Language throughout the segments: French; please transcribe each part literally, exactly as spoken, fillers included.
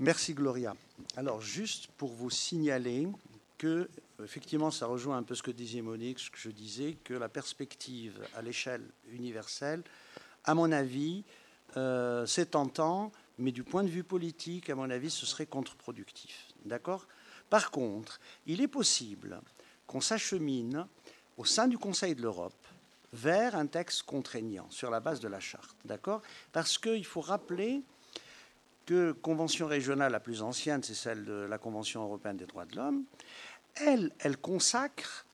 Merci Gloria. Alors juste pour vous signaler que, effectivement, ça rejoint un peu ce que disait Monique, ce que je disais, que la perspective à l'échelle universelle, à mon avis, euh, c'est tentant, mais du point de vue politique, à mon avis, ce serait contre-productif. D'accord ? Par contre, il est possible qu'on s'achemine au sein du Conseil de l'Europe vers un texte contraignant sur la base de la charte. D'accord ? Parce qu'il faut rappeler que convention régionale la plus ancienne, c'est celle de la Convention européenne des droits de l'homme, elle, elle consacre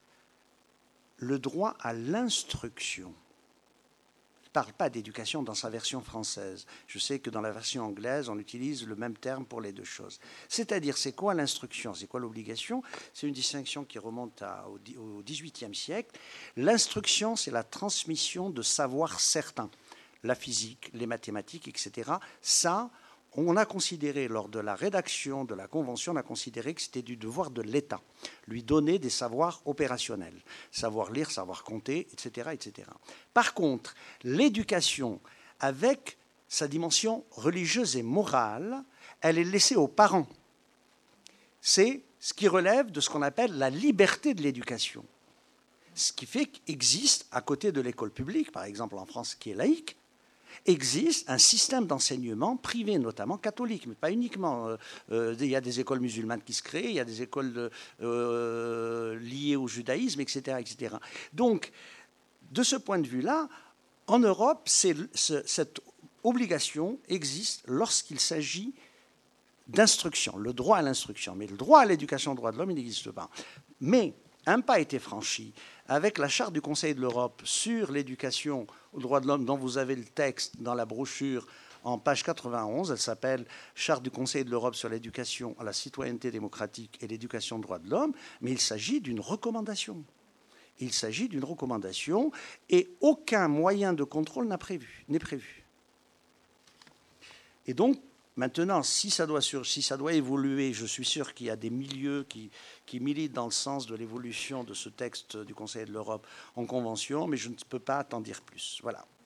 le droit à l'instruction. Elle ne parle pas d'éducation dans sa version française. Je sais que dans la version anglaise, on utilise le même terme pour les deux choses. C'est-à-dire, c'est quoi l'instruction? C'est quoi l'obligation? C'est une distinction qui remonte à, au dix-huitième siècle. L'instruction, c'est la transmission de savoirs certains. La physique, les mathématiques, et cetera. Ça, on a considéré, lors de la rédaction de la Convention, on a considéré que c'était du devoir de l'État, lui donner des savoirs opérationnels, savoir lire, savoir compter, et cetera, et cetera. Par contre, l'éducation, avec sa dimension religieuse et morale, elle est laissée aux parents. C'est ce qui relève de ce qu'on appelle la liberté de l'éducation. Ce qui fait qu'existe, à côté de l'école publique, par exemple en France, qui est laïque, existe un système d'enseignement privé, notamment catholique, mais pas uniquement. Euh, il y a des écoles musulmanes qui se créent, il y a des écoles de, euh, liées au judaïsme, et cetera, et cetera. Donc, de ce point de vue-là, en Europe, c'est, cette obligation existe lorsqu'il s'agit d'instruction, le droit à l'instruction. Mais le droit à l'éducation, le droit de l'homme, il n'existe pas. Mais un pas a été franchi avec la charte du Conseil de l'Europe sur l'éducation aux droits de l'homme, dont vous avez le texte dans la brochure en page quatre-vingt-onze. Elle s'appelle « Charte du Conseil de l'Europe sur l'éducation à la citoyenneté démocratique et l'éducation aux droits de l'homme », mais il s'agit d'une recommandation. Il s'agit d'une recommandation et aucun moyen de contrôle n'a prévu, n'est prévu. Et donc, maintenant, si ça, doit sur, si ça doit évoluer, je suis sûr qu'il y a des milieux qui, qui militent dans le sens de l'évolution de ce texte du Conseil de l'Europe en convention, mais je ne peux pas t'en dire plus. Voilà.